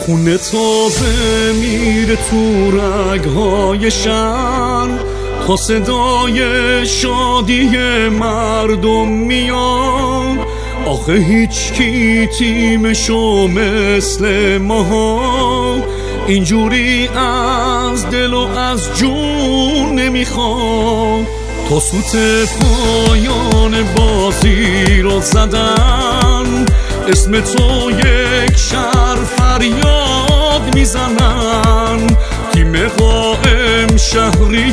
خونه تازه میره تو رگهای شهر، تا صدای شادی مردم میاد. آخه هیچ کی تیمشو مثل ماها اینجوری از دل و از جون نمیخواد. تا سوت پایان بازی رو زدن، اسم تو یک شهر فریاد میزنن. تیم قائم شهری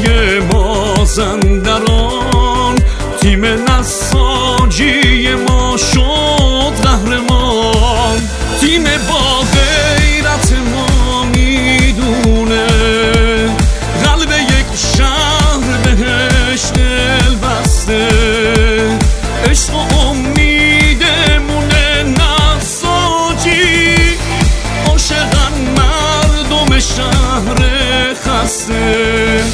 مازندران، تیم نساجی ما شد قهرمان. تیم با غیرت ما میدونه قلب یک شهر بهش دل بسته. عشق و امیدمونه نساجی، عاشقن مردم شهر خسته.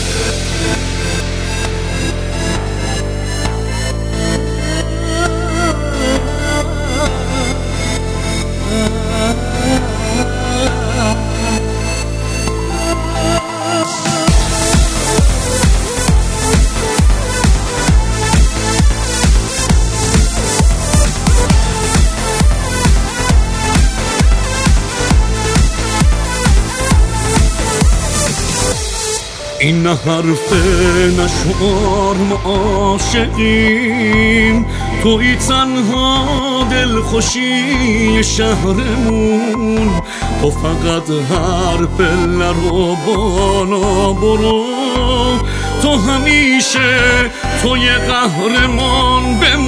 این نه حرفه نه شعار، ما عاشقیم. توی تنها دلخوشی شهرمون. تو فقط هر پله رو بالا برو، تو همیشه توی قهرمان بمون.